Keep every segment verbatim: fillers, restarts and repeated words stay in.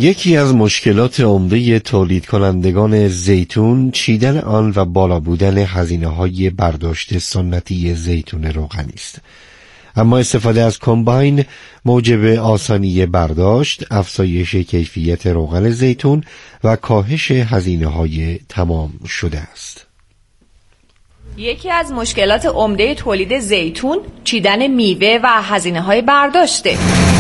یکی از مشکلات عمده تولید کنندگان زیتون چیدن آن و بالا بودن هزینه‌های برداشت سنتی زیتون روغنی است. اما استفاده از کمباین موجب آسانی برداشت، افزایش کیفیت روغن زیتون و کاهش هزینه‌های تمام شده است. یکی از مشکلات عمده تولید زیتون چیدن میوه و هزینه‌های برداشته.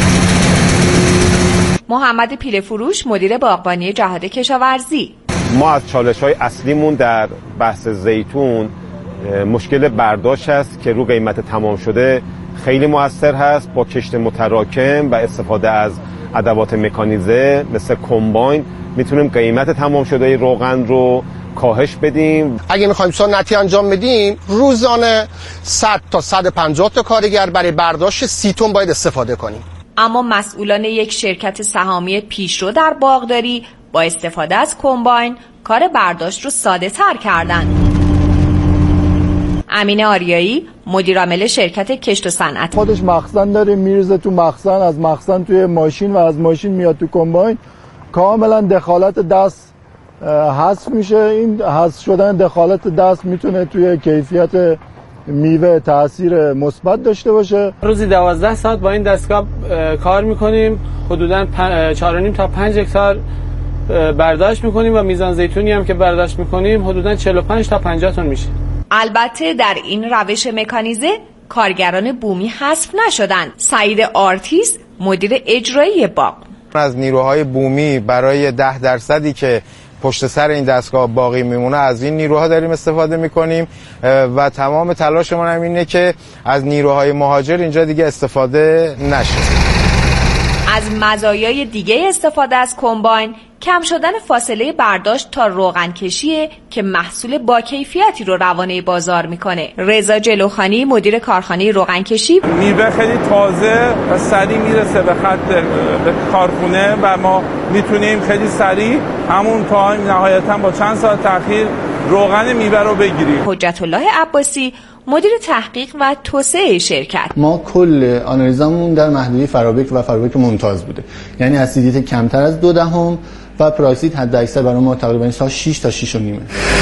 محمد پیرفروش، مدیر باغبانی جهاد کشاورزی: ما از چالش‌های اصلیمون در بحث زیتون مشکل برداشت است که رو قیمت تمام شده خیلی مؤثر هست. با کشت متراکم و استفاده از ادوات مکانیزه مثل کمباین میتونیم قیمت تمام شده روغن رو کاهش بدیم. اگه میخوایم سنتی انجام بدیم، روزانه صد تا صد و پنجاه تا کارگر برای برداشت سی تن باید استفاده کنیم. اما مسئولان یک شرکت سهامی پیشرو در باغداری با استفاده از کمباین کار برداشت رو ساده تر کردن. امین آریایی، مدیر عامل شرکت کشت و صنعت: خودش مخزن داره، میرزه تو مخزن، از مخزن توی ماشین و از ماشین میاد تو کمباین. کاملا دخالت دست حذف میشه. این حذف شدن دخالت دست میتونه توی کیفیت میوه تأثیر مثبت داشته باشه. روزی دوازده ساعت با این دستگاه کار میکنیم، حدوداً چهار و نیم تا پنج هکتار برداشت میکنیم و میزان زیتونی هم که برداشت میکنیم حدوداً چهل و پنج تا پنجاه تن میشه. البته در این روش مکانیزه کارگران بومی حذف نشدن. سعید آرتیس، مدیر اجرایی باغ: از نیروهای بومی برای ده درصدی که پشت سر این دستگاه باقی میمونه از این نیروها داریم استفاده میکنیم و تمام تلاشمون هم اینه که از نیروهای مهاجر اینجا دیگه استفاده نشه. از مزایای دیگه استفاده از کمباین کم شدن فاصله برداشت تا روغن کشیه که محصول با کیفیتی رو روانه بازار میکنه. رضا جلوخانی، مدیر کارخانه روغن کشی: میوه خیلی تازه و سریع میرسه به خط به کارخونه و ما میتونیم خیلی سریع همون تایم نهایتا با چند ساعت تأخیر روغن میوه رو بگیریم. حجت الله عباسی، مدیر تحقیق و توسعه شرکت: ما کل آنالیزمون در محدوده فرابک و فرابک ممتاز بوده، یعنی اسیدیت کمتر از دو دهم و پرایسید حد اکثر برای ما تقریبا شش تا شش و نیم.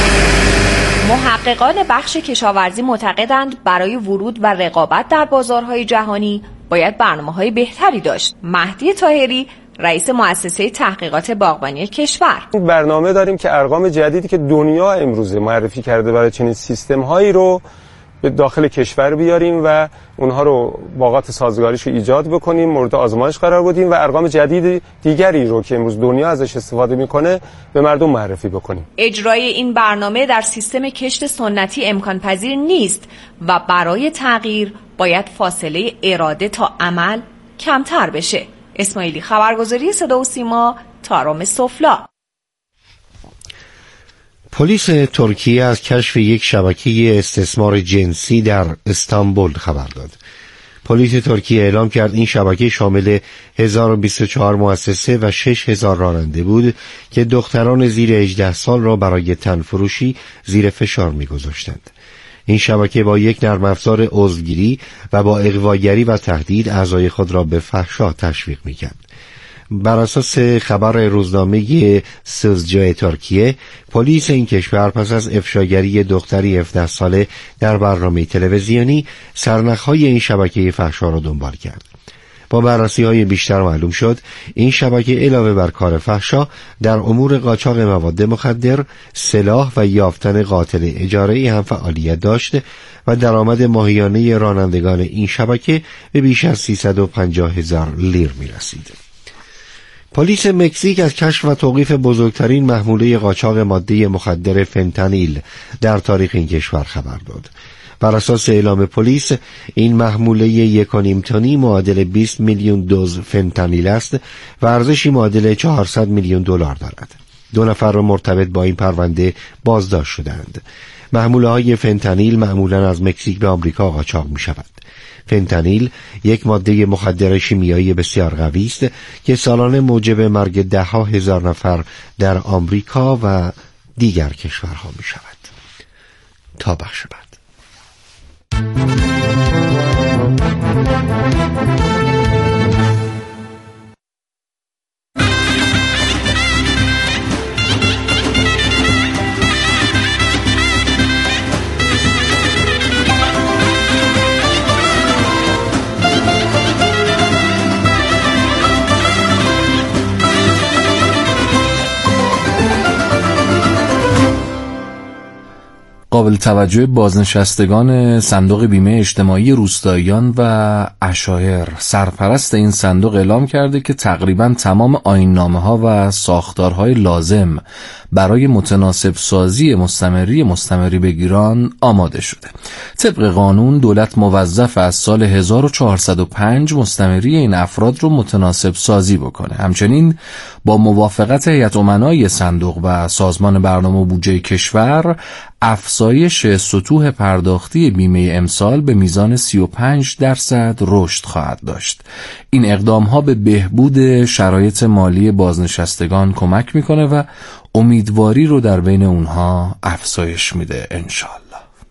محققان بخش کشاورزی معتقدند برای ورود و رقابت در بازارهای جهانی باید برنامه‌های بهتری داشت. مهدی طاهری، رئیس مؤسسه تحقیقات باغبانی کشور: برنامه داریم که ارقام جدیدی که دنیا امروزه معرفی کرده برای چنین سیستم‌هایی رو به داخل کشور بیاریم و اونها رو باغات سازگاریش رو ایجاد بکنیم، مورد آزمایش قرار بدیم و ارقام جدید دیگری رو که امروز دنیا ازش استفاده میکنه به مردم معرفی بکنیم. اجرای این برنامه در سیستم کشت سنتی امکان پذیر نیست و برای تغییر باید فاصله اراده تا عمل کمتر بشه. اسماعیلی، خبرگزاری صدا و سیما، تارم سفلا. پلیس ترکیه از کشف یک شبکه استثمار جنسی در استانبول خبر داد. پلیس ترکیه اعلام کرد این شبکه شامل هزار و بیست و چهار مؤسسه و شش هزار راننده بود که دختران زیر هجده سال را برای تنفروشی زیر فشار می‌گذاشتند. این شبکه با یک نرم افزار عضوگیری و با اغواگری و تهدید اعضای خود را به فحشا تشویق می‌کرد. بر اساس خبر روزنامه سوزجای ترکیه، پلیس این کشور پس از افشاگری دختری هفده ساله در برنامه تلویزیونی سرنخ‌های این شبکه فحشا را دنبال کرد. با بررسی‌های بیشتر معلوم شد این شبکه علاوه بر کار فحشا در امور قاچاق مواد مخدر، سلاح و یافتن قاتل اجاره‌ای هم فعالیت داشت و درآمد ماهیانه رانندگان این شبکه به بیش از سیصد و پنجاه هزار لیر می‌رسید. پلیس مکزیک از کشف و توقیف بزرگترین محموله قاچاق ماده مخدر فنتانیل در تاریخ این کشور خبر داد. بر اساس اعلام پلیس این محموله یک و نیم تنی معادل بیست میلیون دوز فنتانیل است و ارزشی معادل چهارصد میلیون دلار دارد. دو نفر را مرتبط با این پرونده بازداشت شدند. محموله های فنتانیل معمولا از مکزیک به آمریکا قاچاق می شود. فنتانیل یک ماده مخدر شیمیایی بسیار قوی است که سالانه موجب مرگ ده ها هزار نفر در آمریکا و دیگر کشورها می شود. تا بخش بعد. قابل توجه بازنشستگان صندوق بیمه اجتماعی روستاییان و عشایر، سرپرست این صندوق اعلام کرده که تقریباً تمام آیین‌نامه‌ها و ساختارهای لازم برای متناسب سازی مستمری مستمری بگیران آماده شده. طبق قانون دولت موظف از سال هزار و چهارصد و پنج مستمری این افراد رو متناسب سازی بکنه. همچنین با موافقت هیئت امنای صندوق و سازمان برنامه بودجه کشور، افزایش سطوح پرداختی بیمه امسال به میزان سی و پنج درصد رشد خواهد داشت. این اقدام ها به بهبود شرایط مالی بازنشستگان کمک میکنه و امیدواری رو در بین اونها افزایش میده انشالله.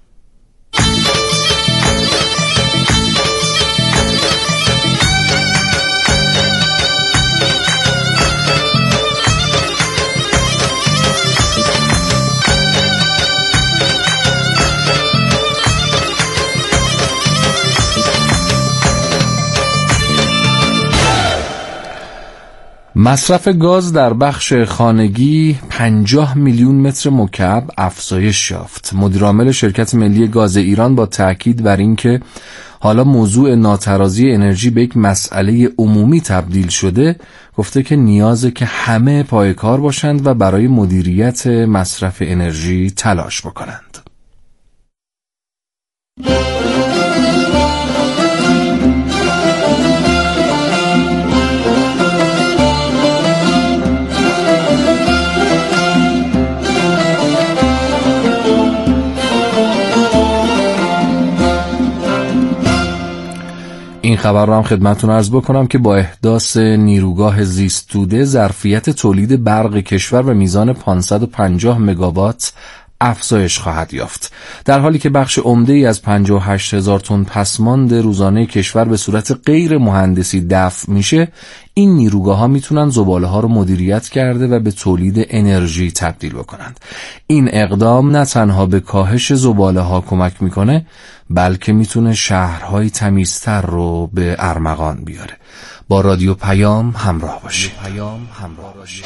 مصرف گاز در بخش خانگی پنجاه میلیون متر مکعب افزایش یافت. مدیرعامل شرکت ملی گاز ایران با تاکید بر اینکه حالا موضوع ناترازی انرژی به یک مسئله عمومی تبدیل شده، گفته که نیازه که همه پای کار باشند و برای مدیریت مصرف انرژی تلاش بکنند. این خبر رو هم خدمتتون عرض بکنم که با احداث نیروگاه زیستوده ظرفیت تولید برق کشور به میزان پانصد و پنجاه مگاوات افزایش خواهد یافت. در حالی که بخش عمده‌ای از پنجاه و هشت هزار تن پسماند روزانه کشور به صورت غیر مهندسی دفع میشه، این نیروگاه‌ها میتونن زباله‌ها رو مدیریت کرده و به تولید انرژی تبدیل بکنند. این اقدام نه تنها به کاهش زباله‌ها کمک میکنه، بلکه میتونه شهرهای تمیزتر رو به ارمغان بیاره. با رادیو پیام همراه باشید. پیام همراه باشید.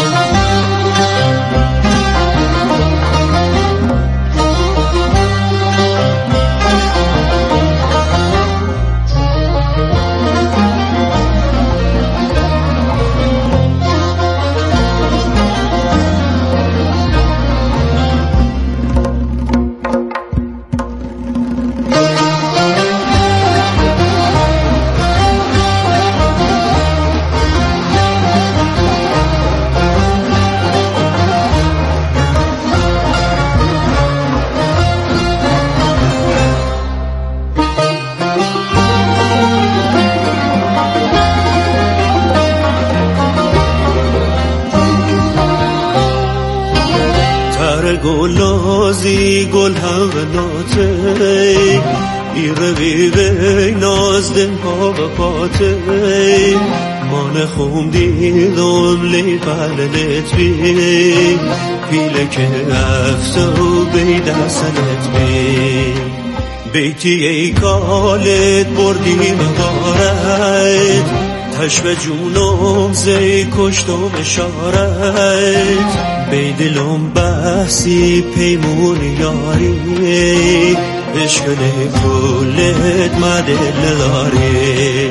گلازی گل هنگناته ایره بیبه نازدن پا و پاته مانه خوم دیلون لی پلنت بی پیله که افسو بیده سنت بی بیتی ای کالت بردی مغارت تشبه جونم زی کشتم اشارت بی دلم بحثی پیمون یاری عشقنه کلت مدل داری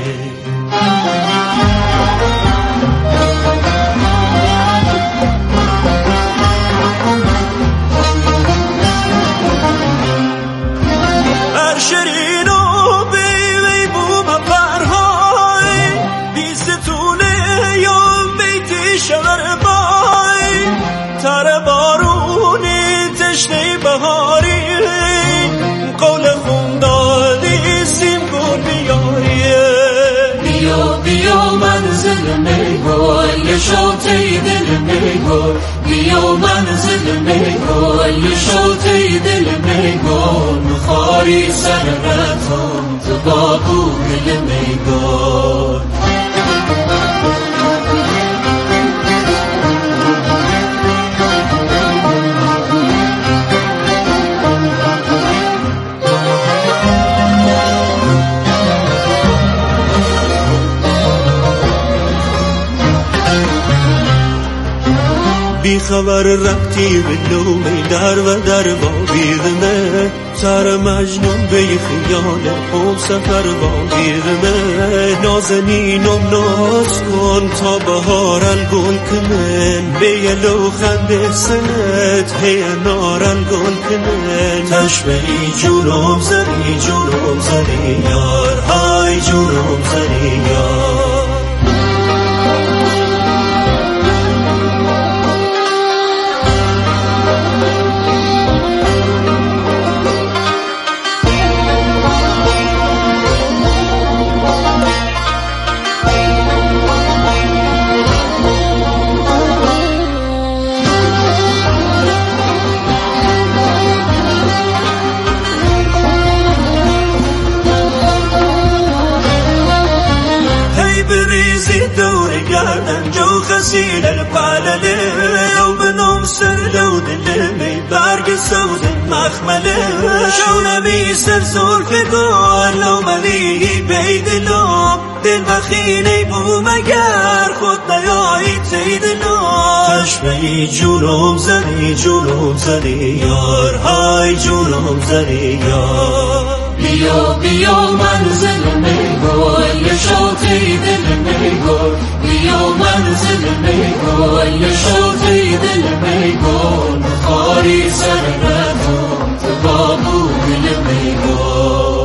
شوتی دل میگو بیا منزل میگو شوتی دل میگو نخاری سر رتم تو بابو دل میگو بی خبر رفتی به لومه در و در با بیغمه سر مجنون به خیال هم سفر با بیغمه نازنینم ناز کن تا بهارن گل کنن به یلو خنده سنت هی نارن گل کنن تشبهی جونم زنی جونم زنی یار های جونم زنی یار خسيل البالله لو بنوم سر لو دلمي برق سود مخمله شو نبي سر زور فقال لو ملي بيد لوم دل بخيني بو مگر خود نیایی تید لوم تشبهی جونم زنی جونم زنی یار های جونم زنی یار بیا بیا منزل میگل یه شاطی دل میگل بیا منزل میگل یه شاطی دل میگل خاری سر ندم تو بابو دل میگل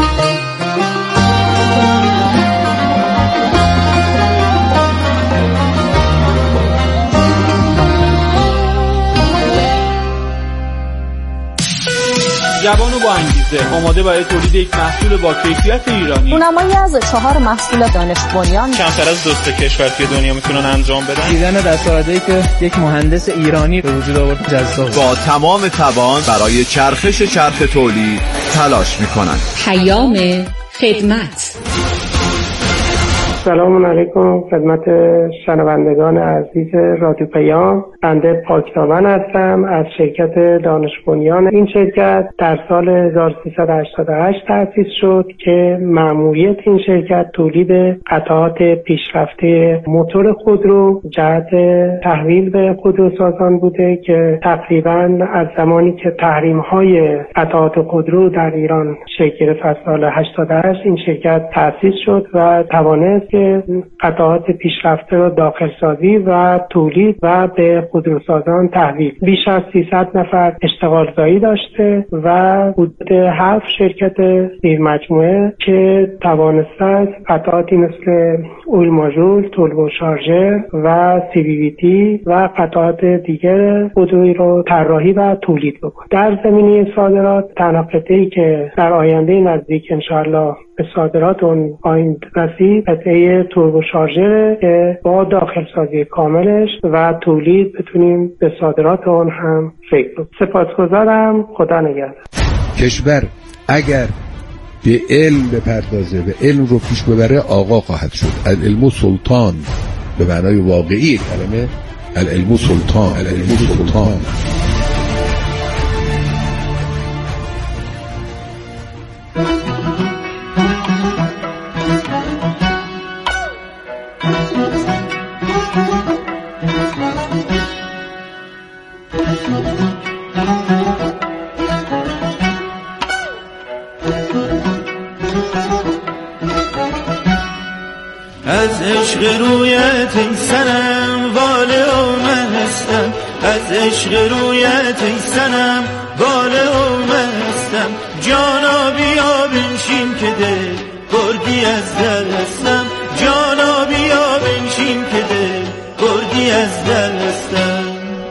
جوان و با انگیزه آماده برای تولید یک محصول با کیفیت ایرانی. رونمایی از چهار محصول دانش بنیان کمتر از دو تا کشور توی دنیا میتونن انجام بدن. دیدن دستاوردهایی که یک مهندس ایرانی به وجود آورد جذاب. با تمام توان برای چرخش چرخ تولید تلاش میکنن. پیام خدمت. سلام علیکم خدمت شنوندگان عزیز رادیو پیام. بنده پاکتابان هستم از شرکت دانش بنیان. این شرکت در سال هزار و سیصد و هشتاد و هشت تأسیس شد که مأموریت این شرکت تولید قطعات پیشرفته موتور خودرو جهت تحویل به خودروسازان بوده که تقریبا از زمانی که تحریم‌های قطعات خودرو در ایران شکل گرفت از سال هشتاد و هشت این شرکت تأسیس شد و توانست که قطعات پیشرفته را داخل سازی و تولید و به خودروسازان تحویل. بیش از سیصد نفر اشتغال زایی داشته و حدود هفت شرکت زیر مجموعه که توانسته است قطعاتی مثل اویل ماژول، توربو شارژر و سی وی وی تی و قطعات دیگر خودرویی را طراحی و تولید بکنه. در زمینه صادرات تنها قطعه‌ای که در آینده نزدیک انشاءالله به صادرات اون خواهیم رسید قطعه توربو شارژر که با داخل سازی کاملش و تولید بتونیم به صادرات اون هم فکر کنیم. سپاسگزارم. خدا نگهدار. کشور اگر به علم بپردازه و علم رو پیش ببره آقا خواهد شد. العلم سلطان به معنای واقعی کلمه العلم سلطان العلم سلطان از عشق رویت ای سنم واله و مستم از عشق رویت ای سنم واله و مستم جانا بیا بنشین که دل بردی از دستم جانا بیا بنشین که دل بردی از دستم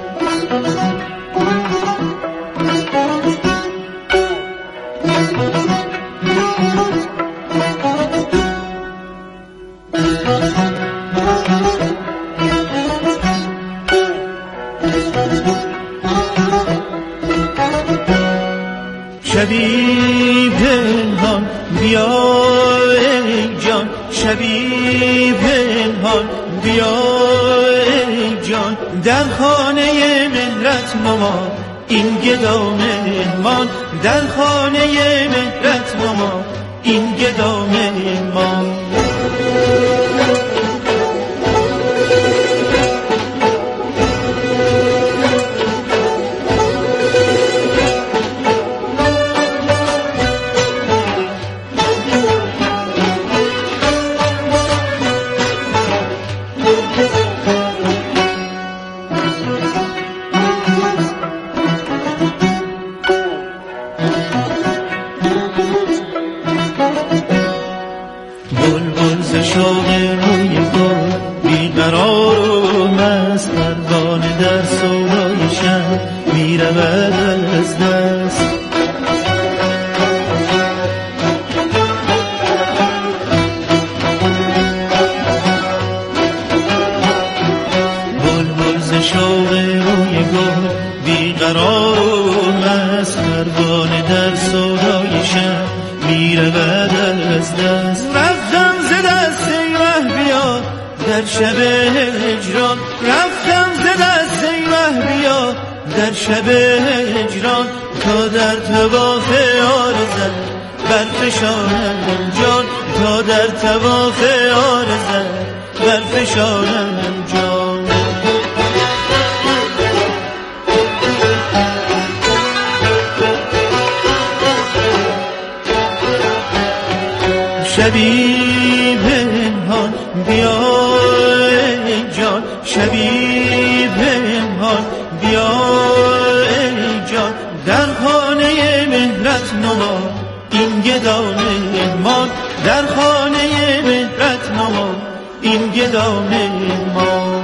شبی پنهان بیا ای جان شبی پنهان بیا ای جان در خانه مهرت ماما این گدا مهمان در خانه مهرت ماما این گدا مهمان بیقرار و مست، پروانه در سودای شب میرود از دست. بلبل ز شوق روی گل بیقرار و مست، پروانه در سودای شب میرود از دست. رفتم ز دست ایوه بیا در شب هجران، رفتم ز دست ایوه بیا در شب هجران، تا در طواف آرزت برفشانم جان، تا در طواف آرزت برفشانم جان. شبی پنهان بیا ای جان، شبی پنهان بیا ای جان، در خانه مهرت نما این گدای ما، در خانه مهرت نما این گدای ما.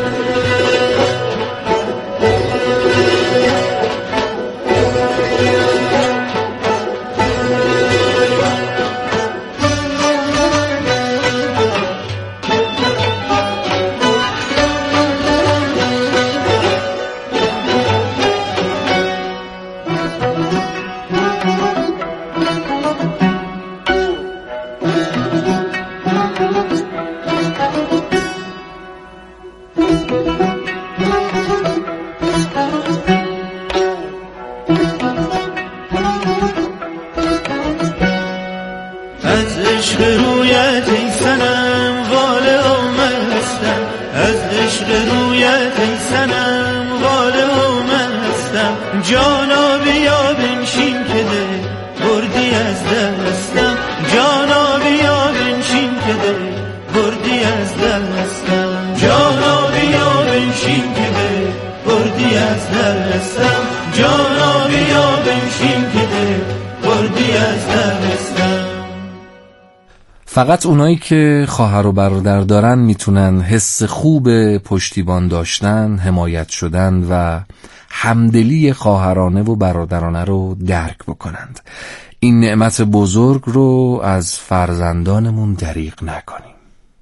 جانا بیا بنشین که ده بردی از دستم، جانا بیا بنشین که ده بردی از دستم، جانا بیا بنشین که ده بردی از دستم، جانا بیا بنشین که ده بردی از دستم. فقط اونایی که خواهر و برادر دارن میتونن حس خوب پشتیبان داشتن، حمایت شدن و همدلی خواهرانه و برادرانه رو درک بکنند. این نعمت بزرگ رو از فرزندانمون دریغ نکنیم.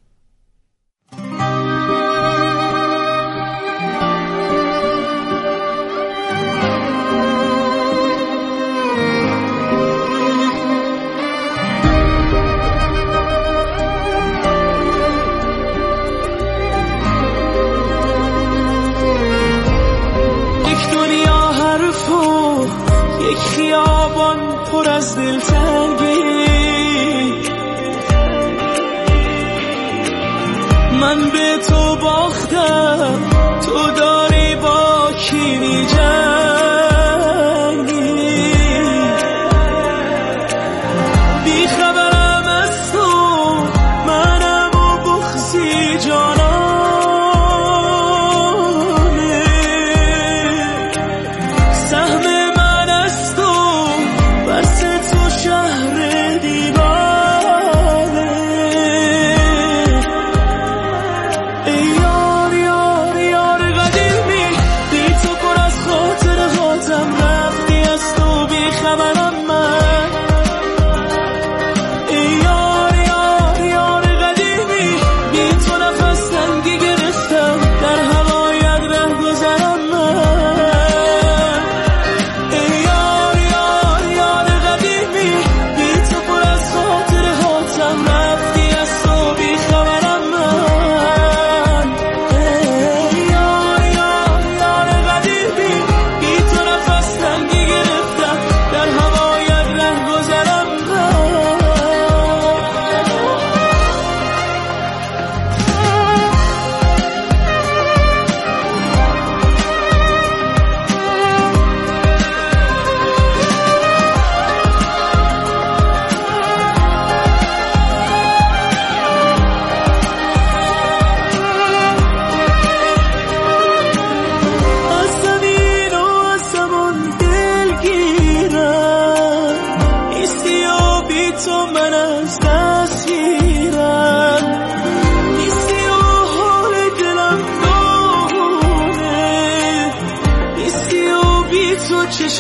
یک خیابان پر از دلتنگی، من به تو باختم، تو داری با کی می‌جنگی، بی خبرم از تو، منم و بغضی جانانه، سهم خاطر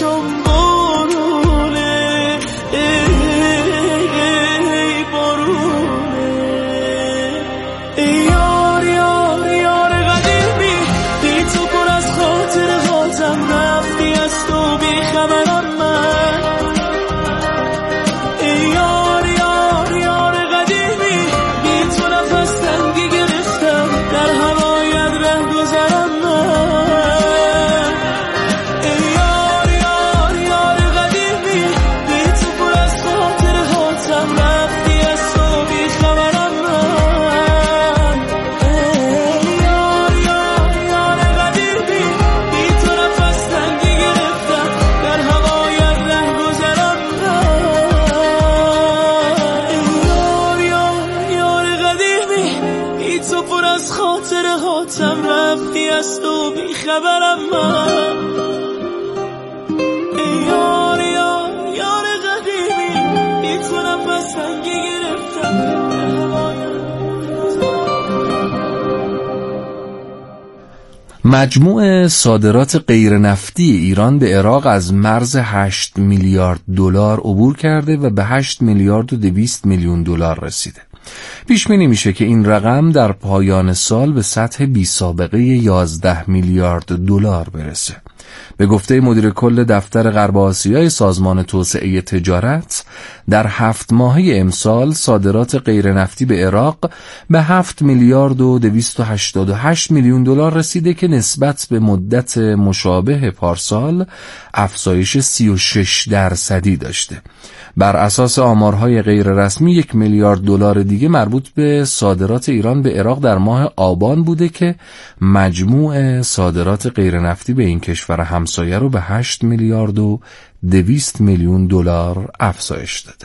چون بارونه ای بارونه ای یار یار یار قدیمی بی تو پر از خاطر هاتم رفتی از تو بی خبرم من ای یار یار یار قدیمی بی تو نفس تنگی گرفتم در هوایت ره گذرم من ای یار یار یار قدیمی بی تو پر از خاطر هاتم رفتی از تو بی خبرم من ای یار یار یار قدیمی بی تو نفس تنگی گرفتم در هوایت ره گذرم من ای یار یار یار قدیمی بی تو پر از خاطر هاتم رفتی از تو بی خبرم من ای یار یار یار قدیمی بی تو نفس تنگی گرفتم در هوایت مجموع صادرات غیر نفتی ایران به عراق از مرز هشت میلیارد دلار عبور کرده و به هشت میلیارد و دویست میلیون دلار رسیده. پیش بینی میشه که این رقم در پایان سال به سطح بی سابقه یازده میلیارد دلار برسه. به گفته مدیر کل دفتر غرب آسیای سازمان توسعه تجارت، در هفت ماهه امسال صادرات غیر نفتی به عراق به هفت میلیارد و دویست و هشتاد و هشت میلیون دلار رسیده که نسبت به مدت مشابه پارسال افزایش سی و شش درصدی داشته. بر اساس آمارهای غیر رسمی یک میلیارد دلار دیگه مربوط به صادرات ایران به عراق در ماه آبان بوده که مجموع صادرات غیر نفتی به این کشور همسایه رو به هشت میلیارد و دویست میلیون دلار افزایش داده.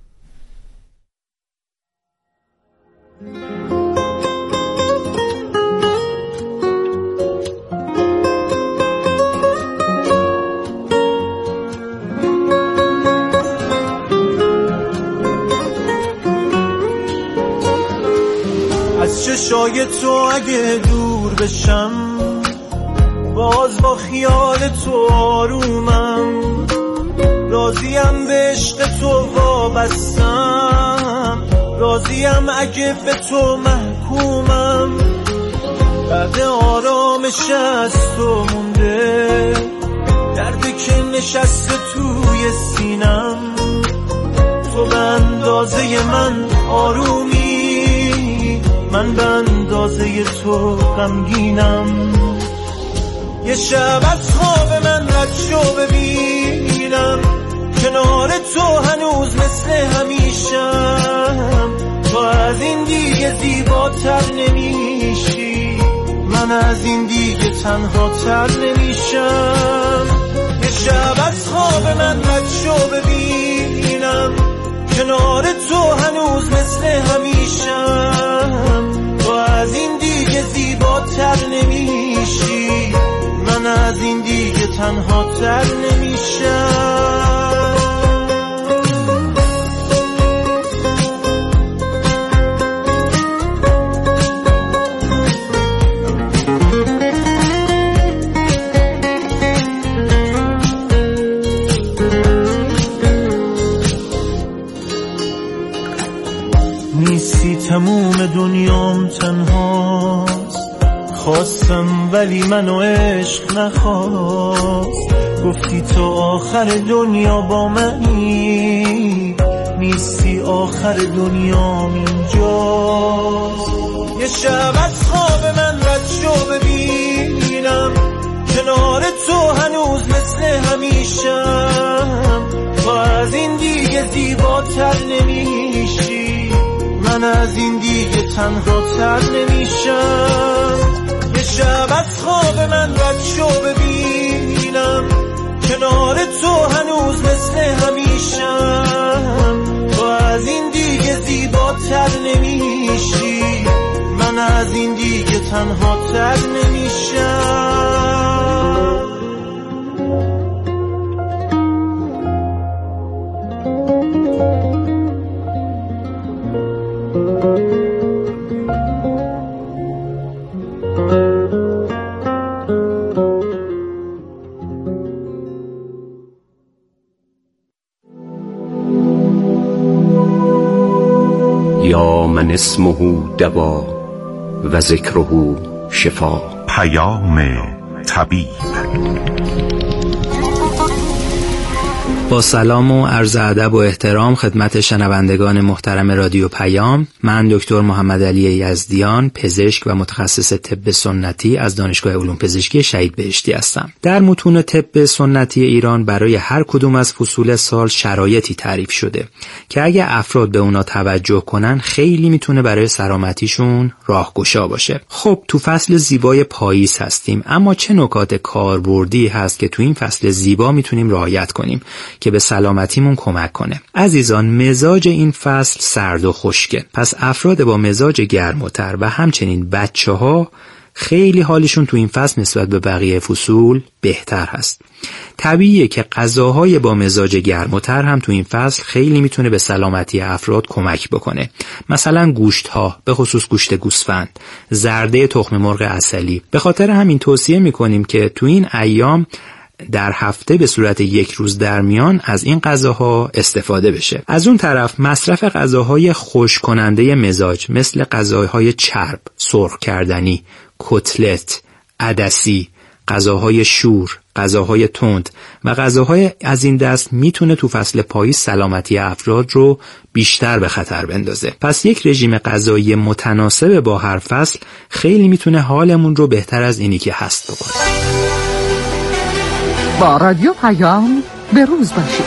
از چشای تو اگه دور بشم باز با خیال تو آرومم، راضیم به عشق تو وابستم، راضیم اگه به تو محکومم. بعد آرامش از تو مونده دردی که نشسته توی سینم، تو به اندازه من آرومی، من به اندازه تو غمگینم. یه شب از خواب من رد شو ببینم کنار تو هنوز مثل همیشم، تو از این دیگه زیباتر نمیشی، من از این دیگه تنها تر نمیشم. یه شب از خواب من رد شو ببینم کنار تو هنوز مثل همیشم، تو از این دیگه زیباتر نمیشی، من از این دیگه تنها تر نمیشم. نیستی تموم دنیام تنهاست، خواستم ولی منو عشق نخواست. گفتی تو آخر دنیا با منی، نیستی آخر دنیام اینجاست. یه شب از خواب من رد شو ببینم کنار تو هنوز مثل همیشم، تو از این دیگه زیباتر نمیشی، من از این دیگه تنها تر نمیشم. یه شب از خواب من رد شو ببینم کنار تو هنوز مثل همیشم، تو از این دیگه زیباتر نمیشی، من از این دیگه تنها تر نمیشم. اسمه دوا و ذکره شفا. پیام طبیب. با سلام و عرض ادب و احترام خدمت شنوندگان محترم رادیو پیام، من دکتر محمد علی یزدیان، پزشک و متخصص طب سنتی از دانشگاه علوم پزشکی شهید بهشتی هستم. در متون طب سنتی ایران برای هر کدوم از فصول سال شرایطی تعریف شده که اگه افراد به اونا توجه کنن خیلی میتونه برای سلامتیشون راهگشا باشه. خب تو فصل زیبای پاییز هستیم، اما چه نکات کاربردی هست که تو این فصل زیبا میتونیم رعایت کنیم که به سلامتیمون کمک کنه؟ عزیزان، مزاج این فصل سرد و خشکه، پس افراد با مزاج گرم و تر و همچنین بچه ها خیلی حالشون تو این فصل نسبت به بقیه فصول بهتر هست. طبیعیه که غذاهای با مزاج گرم و تر هم تو این فصل خیلی میتونه به سلامتی افراد کمک بکنه. مثلا گوشت ها، به خصوص گوشت گوسفند، زرده تخم مرغ عسلی. به خاطر همین توصیه میکنیم که تو این ایام در هفته به صورت یک روز در میان از این غذاها استفاده بشه. از اون طرف مصرف غذاهای خشک کننده مزاج مثل غذاهای چرب، سرخ کردنی، کتلت، عدسی، غذاهای شور، غذاهای تند و غذاهای از این دست میتونه تو فصل پاییز سلامتی افراد رو بیشتر به خطر بندازه. پس یک رژیم غذایی متناسب با هر فصل خیلی میتونه حالمون رو بهتر از اینی که هست بکنه. با رادیو پیام به روز باشید.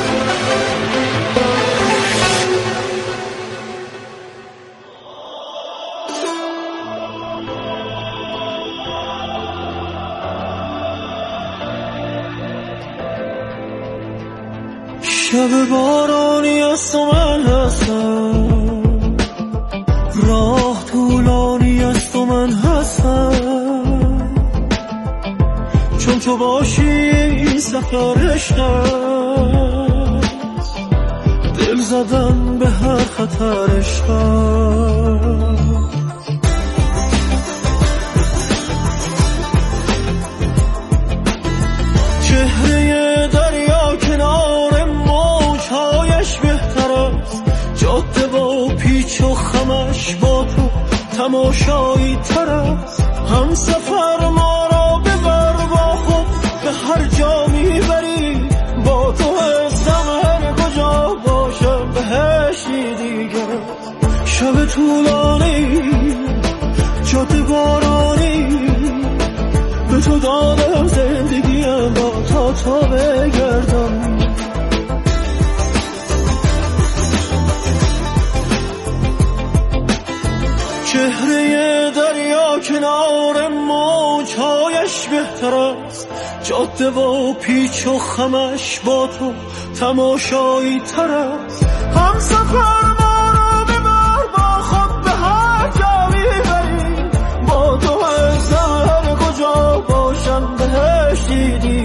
شب بارانی است و من هستم، راه طولانی است و من هستم، چون تو باشی این سفر عشق است، دل زدن به هر خطر عشق است. چهره دریا کنار موجهایش بهتر است، جاده با پیچ و خمش با تو تماشایی تر است. هم سفر ما را ببر با خود به هر جا میبری، با تو هستم هر کجا باشم بهشتی دیگر. شب طولانی جاده بارانی به تو دادم زندگیم، با تا تا بگردم. چهره دریا کنار موجهایش بهتر است، جاده و پیچ و خمش با تو تماشایی تر است. هم سفر ما رو ببر با خود به هر جا میبری، با تو هستم هر کجا باشم بهشتی دیگر.